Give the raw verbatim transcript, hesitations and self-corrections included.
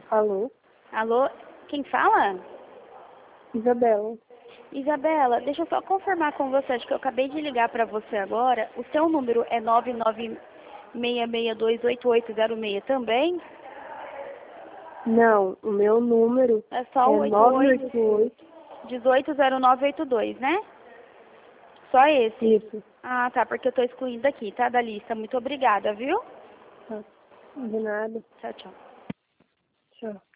Alô? Alô? Quem fala? Isabela. Isabela, deixa eu só confirmar com você, acho que eu acabei de ligar para você agora. O seu número é nove nove seis seis dois oito oito zero seis também? Não, o meu número É só o é nove oito oito. um oito zero nove oito dois, né? Só esse? Isso. Ah, tá, porque eu tô excluindo aqui, tá, da lista. Muito obrigada, viu? Tá. De nada. Tchau, tchau. Tchau.